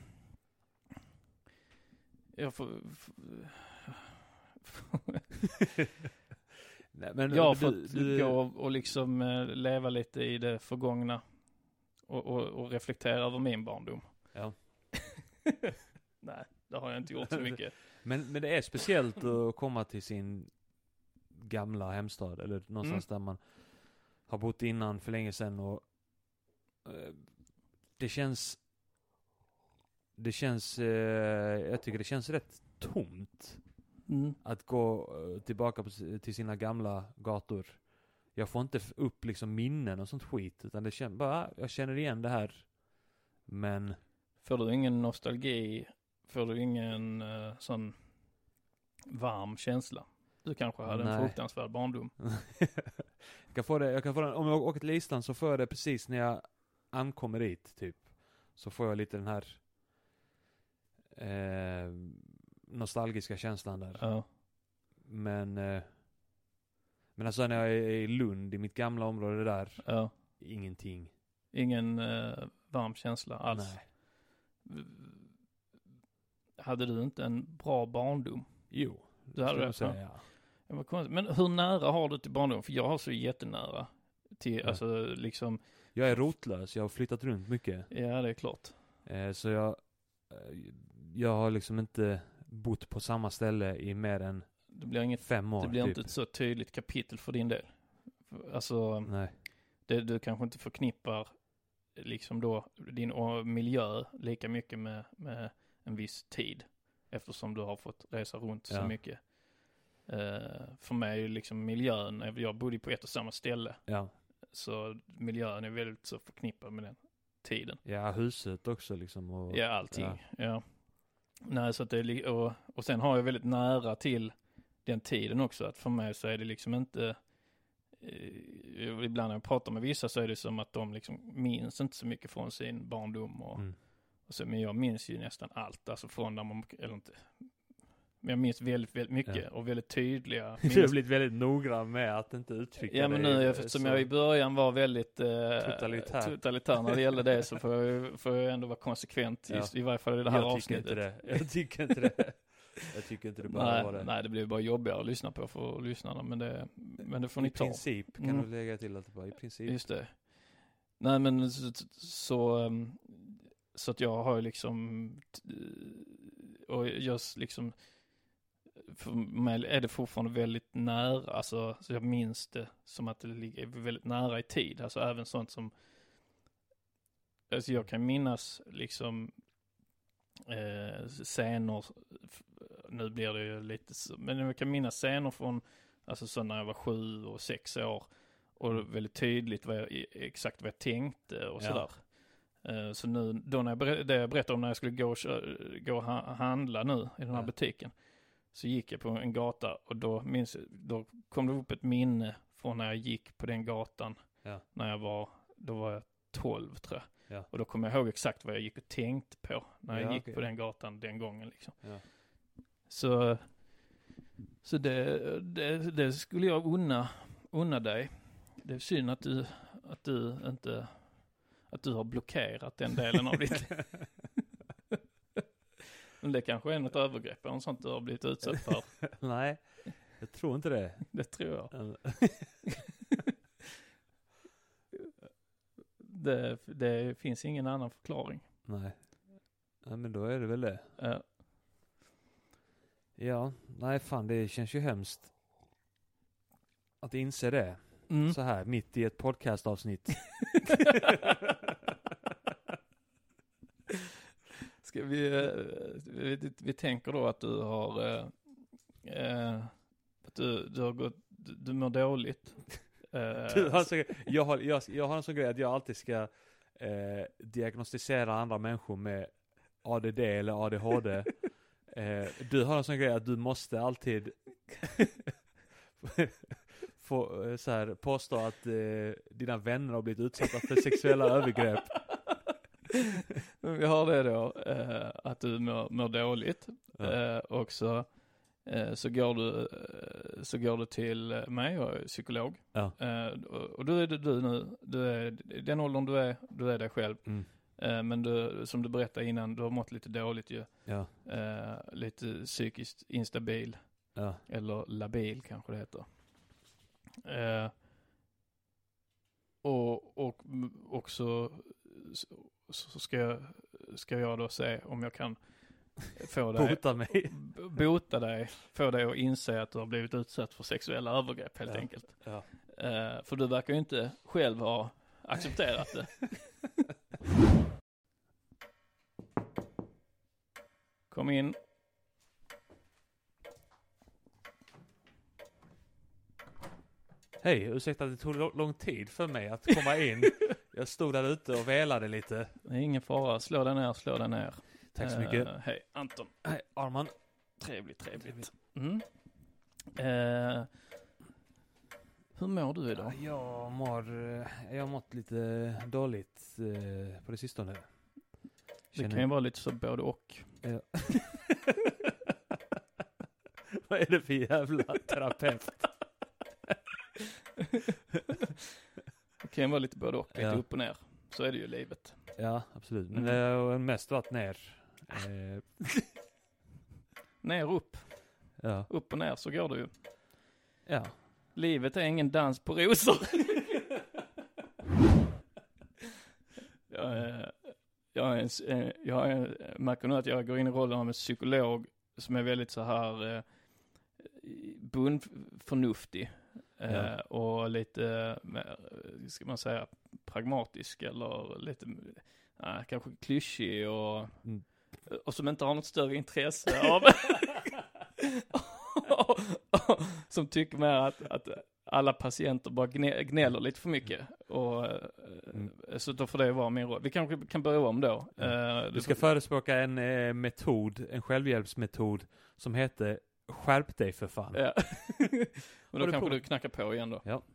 Nej, men jag har fått gå och liksom leva lite i det förgångna och reflektera över min barndom. Ja. Nej, det har jag inte gjort så mycket. Men det är speciellt att komma till sin gamla hemstad eller någonstans där man har bott innan för länge sedan och det känns jag tycker det känns rätt tomt att gå tillbaka till sina gamla gator. Jag får inte upp liksom minnen och sånt skit utan det känns bara jag känner igen det här. Men får du ingen nostalgi? Får du ingen sån varm känsla? Du kanske hade en fruktansvärd barndom. jag kan få det, om jag åker till Island så får jag det precis när jag ankommer dit typ. Så får jag lite den här nostalgiska känslan där. Ja. Men alltså när jag är i Lund i mitt gamla område där. Ja. Ingenting. Ingen varm känsla alls. Nej. Hade du inte en bra barndom? Jo, det hade jag säga. Ja. Men hur nära har du till barndom? För jag har så jättenära till, alltså liksom... Jag är rotlös, jag har flyttat runt mycket. Ja, det är klart. Så jag har liksom inte bott på samma ställe i mer än 5 år. Det blir typ. inte ett så tydligt kapitel för din del. Alltså, nej. Du kanske inte förknippar liksom då din miljö lika mycket med en viss tid. Eftersom du har fått resa runt så mycket. För mig är liksom miljön, jag bodde på ett och samma ställe. Ja. Så miljön är väldigt så förknippad med den tiden. Ja, huset också liksom. Och, ja, allting. Ja. Nej, så att det och sen har jag väldigt nära till den tiden också. Att för mig så är det liksom inte... ibland när jag pratar med vissa så är det som att de liksom minns inte så mycket från sin barndom. Och så, men jag minns ju nästan allt. Alltså från när man... Eller inte... Men jag minns väldigt, väldigt mycket och väldigt tydliga. Du har blivit väldigt noggrann med att inte uttrycka ja, men nu eftersom jag i början var väldigt totalitär när det gällde det så får jag ändå vara konsekvent i varje fall i det här avsnittet. Jag tycker inte det. Jag tycker inte det bara var det. Nej, det blir bara jobbigare att lyssna på för lyssnarna, men det får ni ta. I princip kan du lägga till att det bara i princip. Just det. Nej, men så att jag har liksom och just liksom för mig är det fortfarande väldigt nära, alltså så jag minns det som att det ligger väldigt nära i tid, alltså även sånt som alltså jag kan minnas liksom scener, nu blir det ju lite men jag kan minnas scener från alltså så när jag var 7 och 6 år och väldigt tydligt exakt vad jag tänkte och sådär. Så nu då när jag berättade om när jag skulle gå och handla nu i den här butiken, så gick jag på en gata och då kom det upp ett minne från när jag gick på den gatan när då var jag 12 tror jag. Ja. Och då kommer jag ihåg exakt vad jag gick och tänkte på när jag gick på den gatan den gången liksom. Ja. Så det skulle jag unna dig. Det är synd att du har blockerat den delen av ditt liv. Men det kanske är något övergrepp eller något sånt du har blivit utsatt för. Nej, jag tror inte det. Det tror jag. Det finns ingen annan förklaring. Nej. Ja, men då är det väl det. Ja, nej fan, det känns ju hemskt att inse det. Så här, mitt i ett podcastavsnitt. Ska vi tänker då att du har att du mår dåligt. Jag har en sån grej att jag alltid ska diagnostisera andra människor med ADD eller ADHD. Du har en sån grej att du måste alltid få så här påstå att dina vänner har blivit utsatta för sexuella övergrepp. Vi har det då att du mår dåligt och så går du till mig, jag är psykolog. Och då är du nu, du är den åldern du är dig själv. Men du, som du berättade innan, du har mått lite dåligt ju. Lite psykiskt instabil. Eller labil kanske det heter. Och så ska jag då se om jag kan få dig bota dig, få dig att inse att du har blivit utsatt för sexuella övergrepp helt enkelt. För du verkar ju inte själv ha accepterat det. Kom in. Hej, ursäkta att det tog lång tid för mig att komma in. Jag stod där ute och velade lite. Det är ingen fara, slå den ner. Tack så mycket. Hej, Anton. Hej, Arman. Trevligt. Hur mår du idag? Jag har mått lite dåligt på det sistone. Det kan ju vara lite så både och. Ja. Vad är det för jävla terapeut? Det kan ju vara lite både och, lite upp och ner. Så är det ju i livet. Ja, absolut. Men det har mest varit ner. Ner och upp. Ja. Upp och ner så går det ju. Ja. Livet är ingen dans på rosor. Jag märker nu att jag går in i rollen av en psykolog som är väldigt så här bondförnuftig och lite, ska man säga, pragmatisk eller lite kanske klyschig och som inte har något större intresse av som tycker med att alla patienter bara gnäller lite för mycket. Och, så då får det vara min roll. Vi kanske kan börja om då. Du ska förespråka en metod, en självhjälpsmetod som heter skärp dig för fan. Ja. Och då kanske du knackar på igen då. Ja.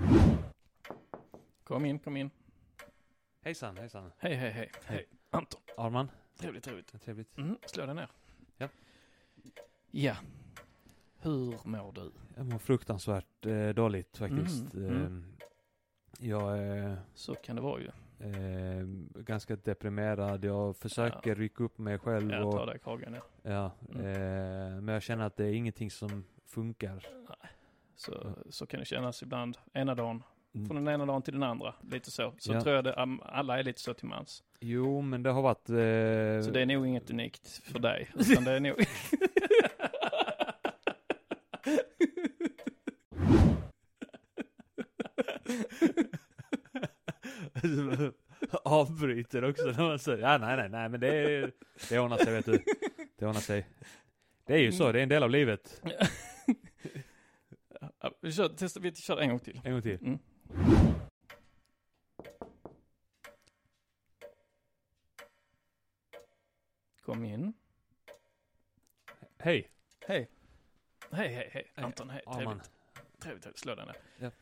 Kom in. Hejsan. Hej. Anton. Arman. Trevligt. Slå dig ner. Ja. Ja. Hur mår du? Jag mår fruktansvärt dåligt faktiskt. Så kan det vara ju. Ganska deprimerad. Jag försöker rycka upp mig själv. Jag tar dig i kragen, ja. Men jag känner att det är ingenting som funkar. Nej. Så kan det kännas ibland. Ena dagen. Från den ena dagen till den andra. Lite så. Så tror jag alla är lite så till mans. Jo, men det har varit... Så det är nog inget unikt för dig. Utan det är nog... Avbryter också när man säger nej, men det ordnar sig, vet du. Det ordnar sig. Det är ju så, det är en del av livet. Vi kör en gång till. Kom in. Hej. Anton, hej. Trevligt. Slå den där.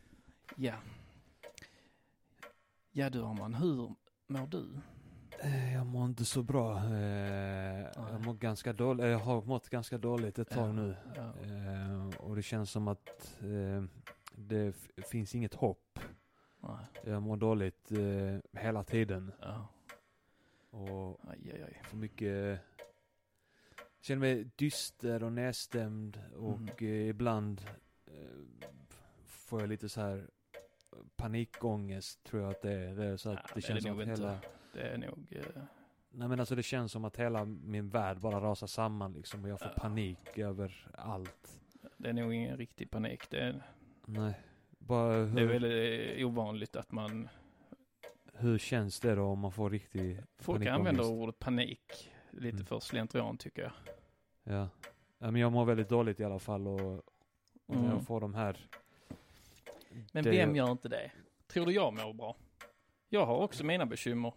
Ja du Arman, hur mår du? Jag mår inte så bra. Jag mår ganska dåligt. Jag har mått ganska dåligt ett tag nu. Ja. Och det känns som att det finns inget hopp. Nej. Jag mår dåligt hela tiden. Ja. Och för mycket... Jag känner mig dyster och nedstämd. Och ibland får jag lite så här panikångest, tror jag att det är. Det är så att det känns som att hela... Det är nog... Nej, men alltså det känns som att hela min värld bara rasar samman liksom. Och jag får panik över allt. Det är nog ingen riktig panik. Nej. Bara det är väldigt ovanligt att man... Hur känns det då om man får riktig Folk använder ordet panik lite för slentrian, tycker jag. Ja. Men jag mår väldigt dåligt i alla fall. Och när jag får de här... Men vem gör inte det? Tror du jag mår bra? Jag har också mina bekymmer.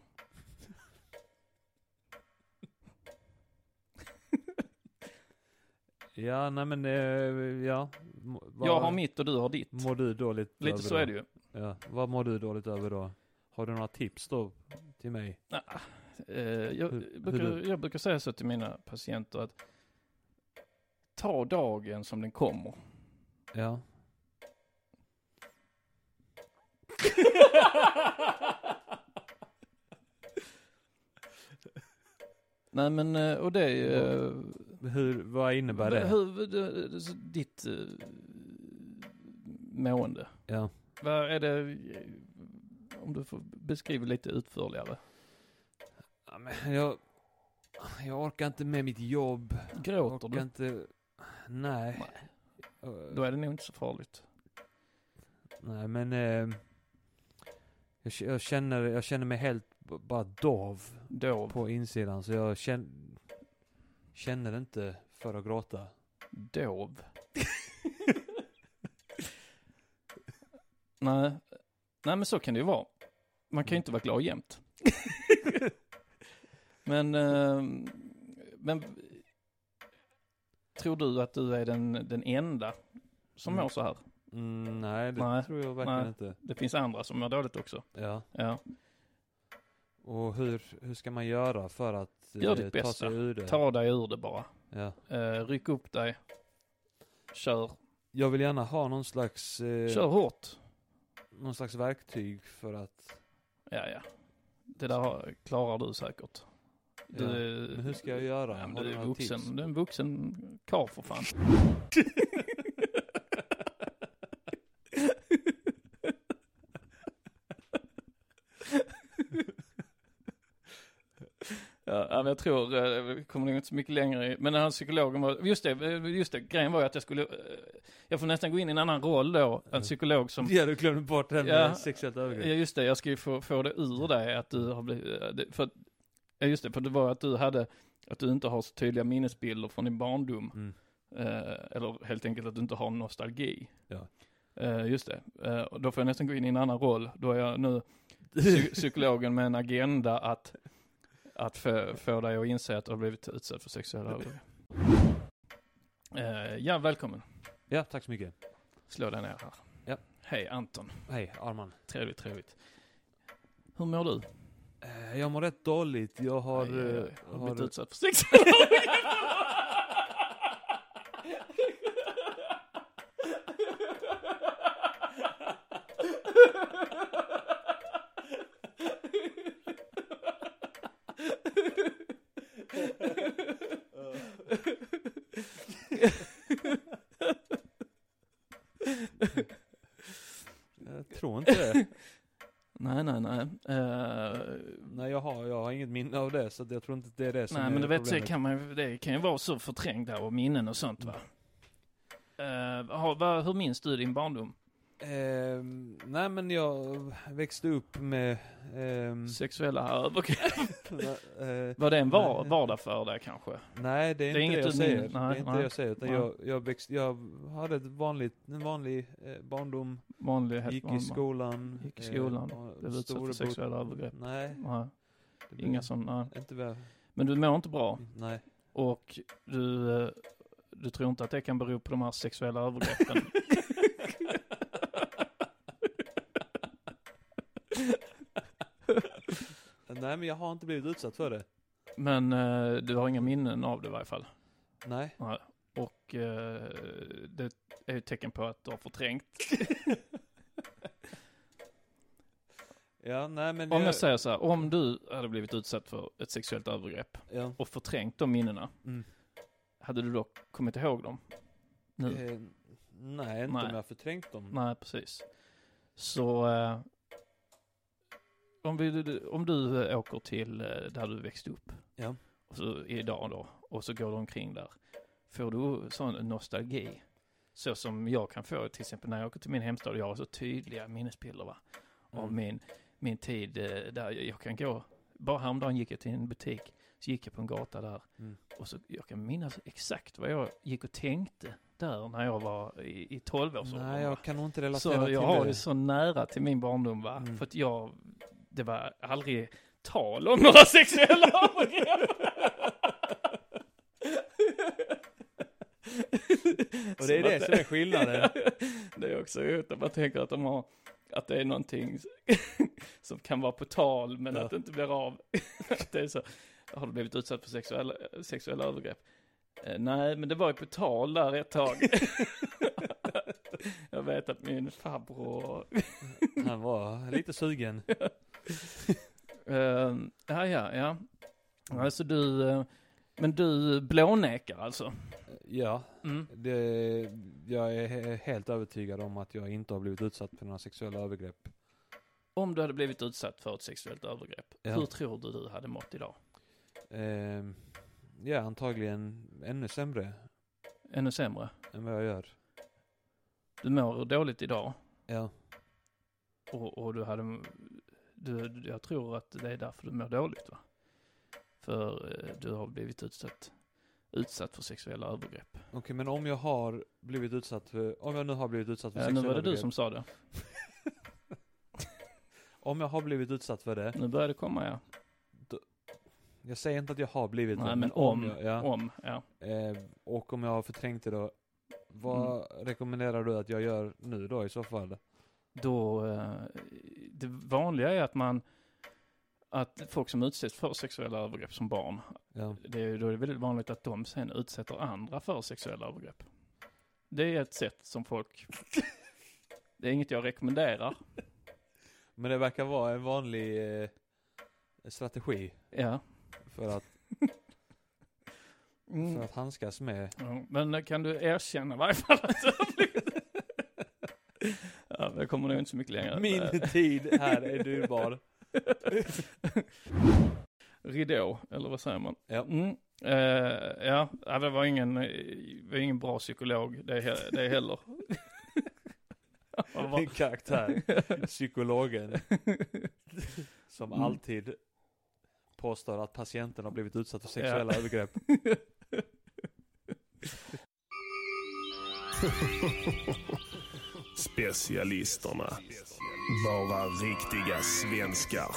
Ja, nej men ja. Jag har mitt och du har ditt. Mår du dåligt lite över så då? Är det ju. Ja, vad mår du dåligt över då? Har du några tips då till mig? Jag brukar säga så till mina patienter att ta dagen som den kommer. Ja. Nej men, och det är vad innebär det? Ditt mående. Ja. Vad är det, om du får beskriva lite utförligare? Ja, men jag orkar inte med mitt jobb. Gråter du? Inte, nej. Då är det nog inte så farligt. Nej, men jag känner mig helt bara dov på insidan, så jag känner inte för att gråta. Dov? Nej, men så kan det ju vara. Man kan ju inte vara glad jämt. Men tror du att du är den enda som mår så här? Nej, det tror jag verkligen inte. Det finns andra som mår dåligt också. Ja. Och hur ska man göra för att gör ditt ta bästa. sig ur det? Ta dig ur det bara. Ja. Ryck upp dig. Kör. Jag vill gärna ha någon slags... Kör hårt. Någon slags verktyg för att... Ja. Det där klarar du säkert. Men hur ska jag göra? Ja, du är vuxen. Du är en vuxen karl för fan. jag tror vi kommer nog inte så mycket längre. Men den här psykologen var, just det, grejen var ju att jag får nästan gå in i en annan roll då. En psykolog som... Ja, du glömde bort den med sexuellt övergrepp. Ja, just det, jag ska ju få det ur dig att du har blivit... För det var att du inte har så tydliga minnesbilder från din barndom. Eller helt enkelt att du inte har nostalgi. Ja. Just det. Och då får jag nästan gå in i en annan roll. Då är jag nu psykologen med en agenda att få dig att inse att du har blivit utsatt för sexuella övergrepp. Ja, välkommen. Ja, tack så mycket. Slå dig ner här. Ja. Hej Anton. Hej Arman. Trevligt. Hur mår du? Jag mår rätt dåligt. Jag har blivit utsatt för sexuella övergrepp. Jag tror inte det. Nej. Nej, jag har inget minne av det, så jag tror inte det är det som är men problemet. Det kan ju vara så förträngda och minnen och sånt, va? Hur minns du din barndom? Nej, men jag växte upp med sexuella övergrepp. Var det en vardag för dig kanske? Nej, det är inte det jag säger. Det är inte det jag säger, utan jag hade en vanlig barndom. Gick i skolan. Det var utsatt för sexuella övergrepp. Nej. Inga sådana. Inte. Men du mår inte bra. Nej. Och du tror inte att det kan bero på de här sexuella övergreppen? Nej, men jag har inte blivit utsatt för det. Men du har inga minnen av det i varje fall? Nej. Och det är ett tecken på att du har förträngt. Ja, nej, men om jag säger så här, om du hade blivit utsatt för ett sexuellt övergrepp och förträngt de minnena, hade du då kommit ihåg dem? Nu? Nej, inte om jag förträngt dem. Nej, precis. Så om du åker till där du växte upp, och så idag då, och så går du omkring där, får du sån nostalgi? Så som jag kan få till exempel när jag åker till min hemstad, och jag har så tydliga minnesbilder, va? Av min tid där jag kan gå. Bara häromdagen gick jag till en butik, så gick jag på en gata där, och så jag kan minnas exakt vad jag gick och tänkte där när jag var i 12-årsåldern. Nej, jag kan nog inte relatera till det. Så jag har det så nära till min barndom, va? För att det var aldrig tal om några sexuella övergrepp. Och det är det som är skillnaden. Det är också ut när man tänker att det är någonting som kan vara på tal, men att det inte blir av. Det är så, har du blivit utsatt för sexuella övergrepp? Nej, men det var ju på tal där ett tag. Jag vet att min farbror... Han var lite sugen. Ja. Alltså men du blånekar alltså? Ja, jag är helt övertygad om att jag inte har blivit utsatt för några sexuella övergrepp. Om du hade blivit utsatt för ett sexuellt övergrepp, hur tror du hade mått idag? Antagligen ännu sämre. Ännu sämre? Än vad jag gör. Du mår dåligt idag? Ja. Och jag tror att det är därför du mår dåligt, va? För du har blivit utsatt för sexuella övergrepp. Okej, men om jag nu har blivit utsatt för sexuella övergrepp. Nu var det du som sa det. Om jag har blivit utsatt för det. Nu börjar det komma, ja. Jag säger inte att jag har blivit det. Nej, men om. Och om jag har förträngt det då. Vad rekommenderar du att jag gör nu då i så fall? Då, det vanliga är att folk som utsätts för sexuella övergrepp som barn, då är det väldigt vanligt att de sen utsätter andra för sexuella övergrepp. Det är ett sätt som folk... Det är inget jag rekommenderar. Men det verkar vara en vanlig strategi. Ja. För att handskas med. Ja, men kan du erkänna i varje fall att du har blivit... Ja, det kommer nog inte så mycket längre. Min tid här är dyrbar. ridå, eller vad säger man? Ja. Det var ingen bra psykolog det heller. En karaktär, psykologen, som alltid påstår att patienten har blivit utsatt för sexuella övergrepp. Specialisterna. Bara riktiga svenskar.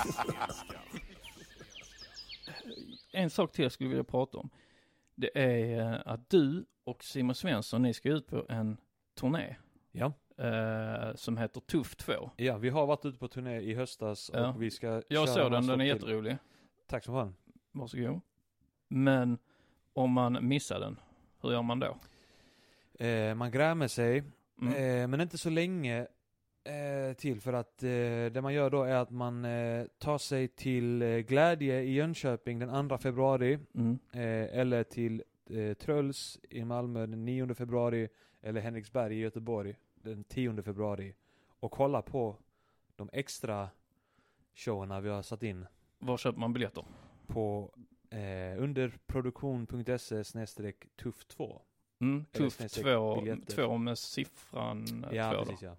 En sak till jag skulle vilja prata om. Det är att du och Simon Svensson, ni ska ut på en turné. Ja. Som heter Tuff 2. Ja, vi har varit ute på turné i höstas och vi ska Jag såg den är jätterolig. Tack så mycket. Varsågod. Men om man missar den, hur gör man då? Man grämer sig, men inte så länge till, för att det man gör då är att man tar sig till Glädje i Jönköping den 2 februari eller till Tröls i Malmö den 9 februari eller Henriksberg i Göteborg den 10 februari och kolla på de extra showerna vi har satt in. Var köper man biljetter? På underproduktion.se/tuff2. Tuff 2 med siffran 2. Ja, precis, ja.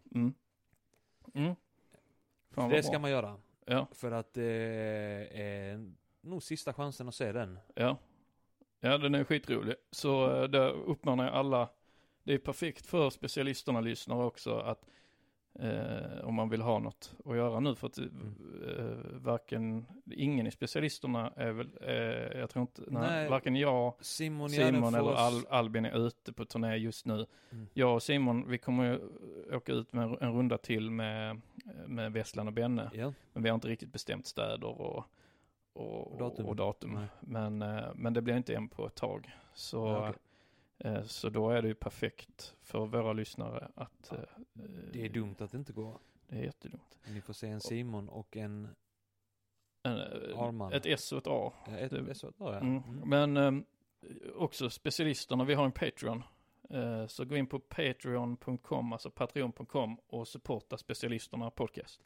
Det ska man göra. Ja. För att det är nog sista chansen att se den. Ja, den är skitrolig. Så där uppmanar jag alla. Det är perfekt för specialisterna lyssnare också att om man vill ha något att göra nu, för att ingen i specialisterna är väl, jag tror inte, varken jag, Simon eller Albin är ute på turné just nu. Jag och Simon, vi kommer åka ut med en runda till med Vesslan och Benne, men vi har inte riktigt bestämt städer och datum. Men det blir inte en på ett tag. Så så då är det ju perfekt för våra lyssnare att... det är dumt att det inte går. Det är jättedumt. Ni får se en Simon och en Arman. Ett S och ett A. Ett S och ett A, ja. Men också specialisterna, vi har en Patreon. Så gå in på patreon.com, alltså patreon.com och supporta specialisterna podcast.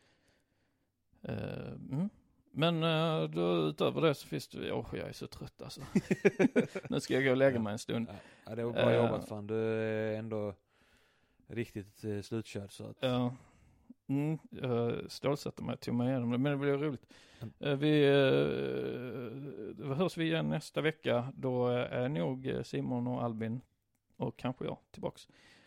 Men då, utöver det så finns det... jag är så trött alltså. Nu ska jag gå och lägga mig en stund. Ja, det var bra jobbat fan. Du är ändå riktigt slutkörd. Så att... Ja. Jag stålsätter mig till mig igenom det. Men det blir roligt. Hörs vi igen nästa vecka. Då är nog Simon och Albin och kanske jag tillbaks.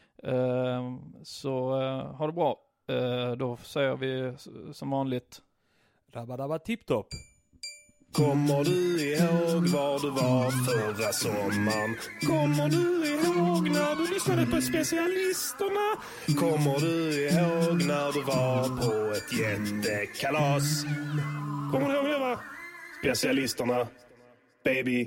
Så ha det bra. Då säger vi som vanligt... Rabba tipptopp. Kommer du ihåg var du var förra sommaren? Kommer du ihåg när du lyssnade på specialisterna? Kommer du ihåg när du var på ett jättekalas? Kommer du ihåg det, va? Specialisterna, baby.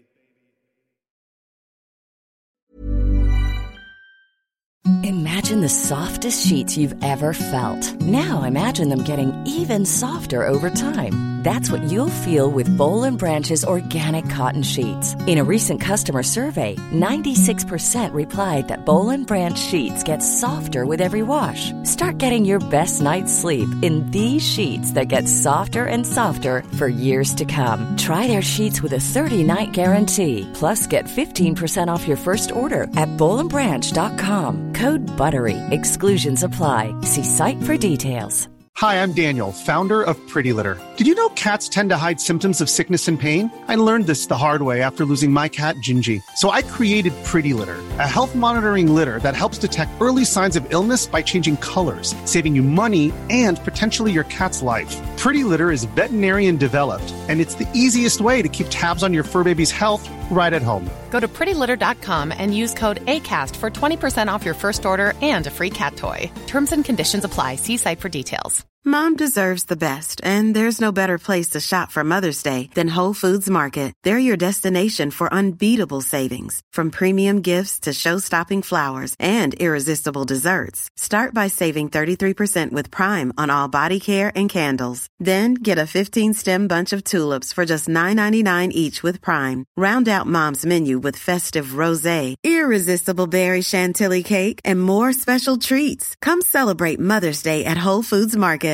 Imagine the softest sheets you've ever felt. Now imagine them getting even softer over time. That's what you'll feel with Boll & Branch's organic cotton sheets. In a recent customer survey, 96% replied that Boll & Branch sheets get softer with every wash. Start getting your best night's sleep in these sheets that get softer and softer for years to come. Try their sheets with a 30-night guarantee. Plus, get 15% off your first order at bollandbranch.com. Code BUTTERY. Exclusions apply. See site for details. Hi, I'm Daniel, founder of Pretty Litter. Did you know cats tend to hide symptoms of sickness and pain? I learned this the hard way after losing my cat, Gingy. So I created Pretty Litter, a health monitoring litter that helps detect early signs of illness by changing colors, saving you money and potentially your cat's life. Pretty Litter is veterinarian developed, and it's the easiest way to keep tabs on your fur baby's health right at home. Go to prettylitter.com and use code ACAST for 20% off your first order and a free cat toy. Terms and conditions apply. See site for details. Mom deserves the best, and there's no better place to shop for Mother's Day than Whole Foods Market. They're your destination for unbeatable savings, from premium gifts to show-stopping flowers and irresistible desserts. Start by saving 33% with Prime on all body care and candles. Then get a 15-stem bunch of tulips for just $9.99 each with Prime. Round out Mom's menu with festive rosé, irresistible berry chantilly cake, and more special treats. Come celebrate Mother's Day at Whole Foods Market.